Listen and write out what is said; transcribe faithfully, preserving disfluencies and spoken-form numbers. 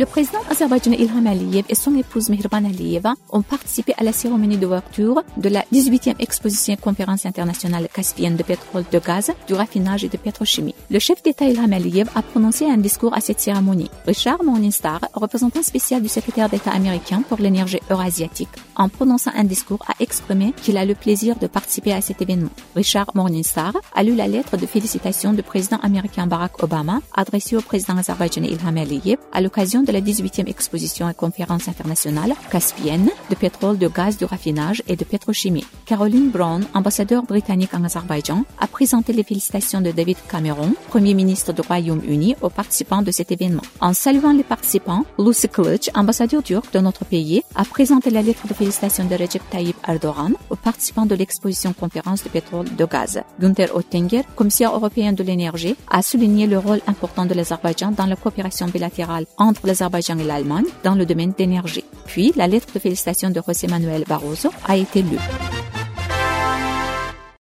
Le président azerbaïdjanais Ilham Aliyev et son épouse Mehriban Aliyeva ont participé à la cérémonie d'ouverture de la dix-huitième exposition conférence internationale caspienne de pétrole, de gaz, du raffinage et de pétrochimie. Le chef d'État Ilham Aliyev a prononcé un discours à cette cérémonie. Richard Morningstar, représentant spécial du secrétaire d'État américain pour l'énergie eurasiatique, en prononçant un discours, a exprimé qu'il a le plaisir de participer à cet événement. Richard Morningstar a lu la lettre de félicitations du président américain Barack Obama adressée au président azerbaïdjanais Ilham Aliyev à l'occasion de la dix-huitième exposition et conférence internationale caspienne de pétrole, de gaz, de raffinage et de pétrochimie. Caroline Brown, ambassadeur britannique en Azerbaïdjan, a présenté les félicitations de David Cameron, premier ministre du Royaume-Uni, aux participants de cet événement. En saluant les participants, Lucy Kılıç, ambassadeur turc de notre pays, a présenté la lettre de félicitations de Recep Tayyip Erdogan aux participants de l'exposition conférence de pétrole, de gaz. Günther Oettinger, commissaire européen de l'énergie, a souligné le rôle important de l'Azerbaïdjan dans la coopération bilatérale entre l'Azerbaïdjan et l'Allemagne dans le domaine d'énergie. Puis, la lettre de félicitations de José Manuel Barroso a été lue.